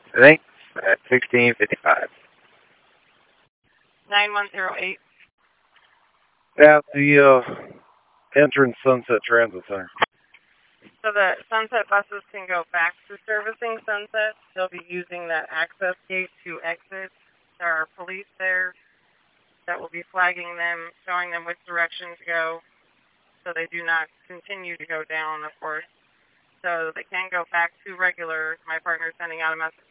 I think at 16:55. 9108. At the entrance Sunset Transit Center. So the Sunset buses can go back to servicing Sunset. They'll be using that access gate to exit. There are police there that will be flagging them, showing them which direction to go, so they do not continue to go down, of course. So they can go back to regular. My partner's sending out a message